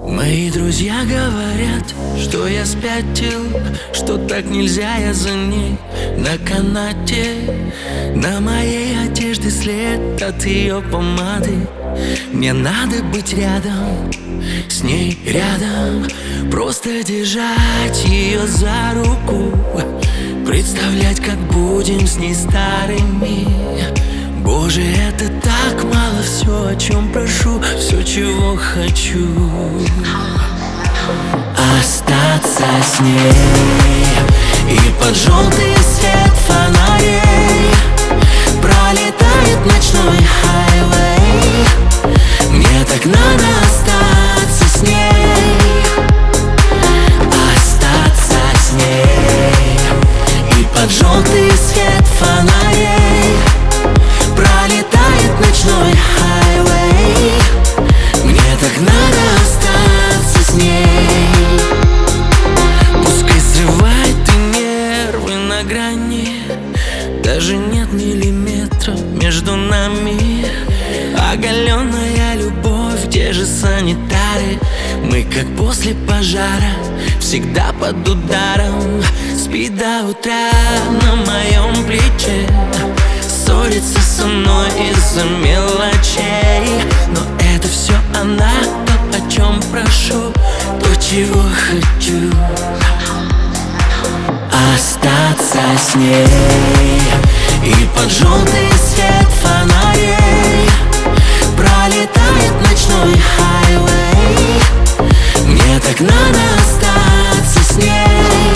Мои друзья говорят, что я спятил, что так нельзя, я за ней на канате. На моей одежде след от ее помады. Мне надо быть рядом, с ней рядом, просто держать ее за руку, представлять, как будем с ней старыми. Боже, это так мало, все, о чем прошу, все, чего хочу. Остаться с ней и под желтый свет фонарей пролетает ночной хайвей. Мне так надо остаться с ней. Остаться с ней и под желтый свет фонарей пролетает ночной хайвей. Мне так надо остаться с ней. Пускай срывает и нервы на грани, даже нет миллиметра между нами. Оголенная любовь, где же санитары? Мы как после пожара, всегда под ударом. Спит до утра на моем плече, ссорится со мной из-за мелочей. Но это все она, то, о чем прошу, то, чего хочу. Остаться с ней и под желтый свет фонарей пролетает ночной хайвей. Мне так надо остаться с ней.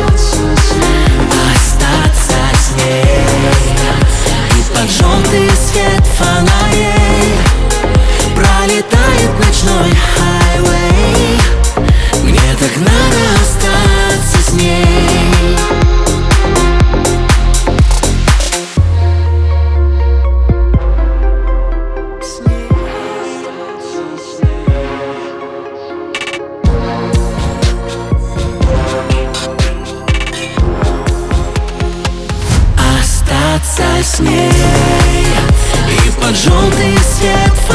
Остаться с ней и под желтый свет фонарей пролетает ночной хайвей. Мне так надо остаться с ней. Остаться с ней и под желтый свет